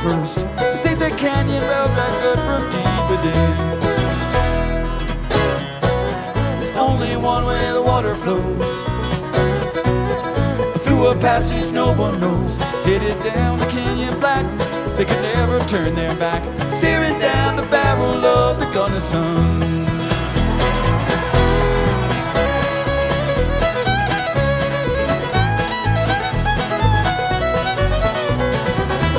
first to think the canyon road right good from deep within. There's only one way the water flows, through a passage no one knows, headed down the canyon black. They could never turn their back, staring down the barrel of the gun of sun.